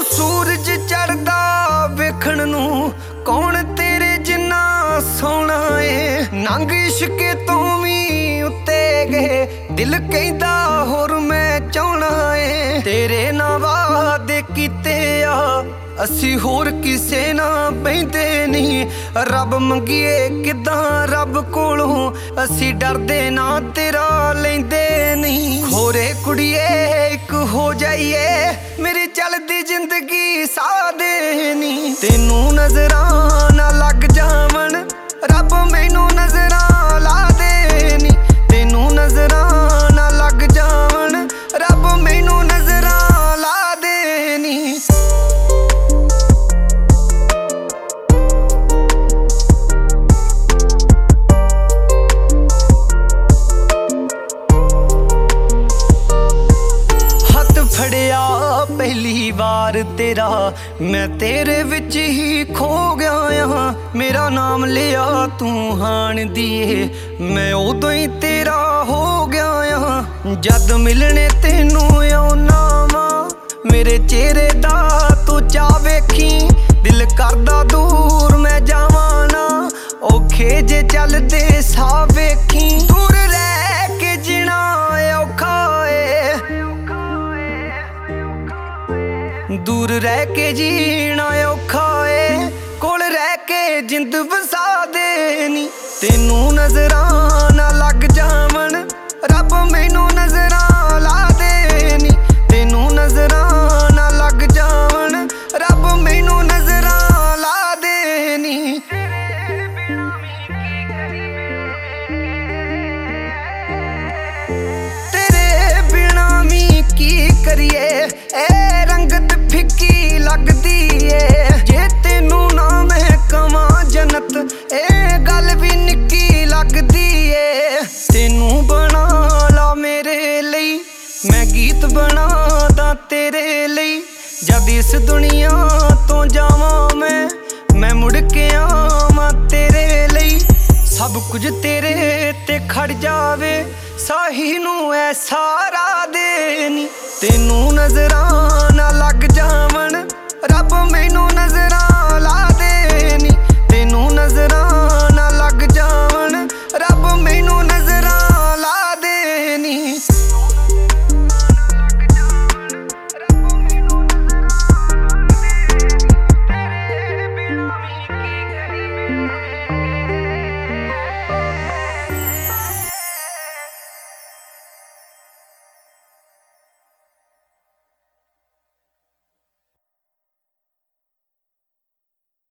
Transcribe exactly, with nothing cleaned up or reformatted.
सूरज चढ़दा वेखण नू कौन तेरे जिन्ना सोहना है। नंग इश्के तो भी उत्ते गए दिल कहदा होर मैं चाहना है। तेरे ना वादे कीते आ असी होर किसे ना बहिंदे नहीं। रब मंगिए किदां रब कोलों असी डरदे ना तेरा लैंदे नहीं। खोरे कुड़िए एक हो जाइए मेरी चलदी जिंदगी सादे नहीं। तेनू नजरां ना लग जावन रब मैनू नजरां ला दे नी। तेनू नजरां ना लग जावन रब मैनू नजरां ला दे नी। फड़िया पहली बार तेरा मैं तेरे विच ही खो गया हाँ। मेरा नाम लिया तू हाण दिए मैं उदों ही तेरा हो गया हाँ। जद मिलने तेनू आउना वां मेरे चेहरे दा तू चा वेखी। दिल करदा दूर मैं जावां ना औखे जे चलदे सा वेखी। दूर रह के जीना औखा दूर रह के जीना औखा है कोल रह के जिंद वसा दे नी। तेनू नजरां ना लग जावन रब मैनू नजरां ला दे नी। तेनू नजरां ना लग जावन रब मैनू नजरां ला दे नी। तेरे बिना मी की करिए ए रंगत फिक्की लगदी ए। जे तेनू ना मैं कवां जन्नत ए गल भी निक्की लगदी ए। तेनू बना ला मेरे लई मैं गीत बनादा तेरे लई। जद इस दुनिया तो जावां मैं मैं मुड़ के आवां तेरे लई। सब कुछ तेरे ते खड़ जावे साही नू ऐ सारा दे नी। तेनू नजरां ना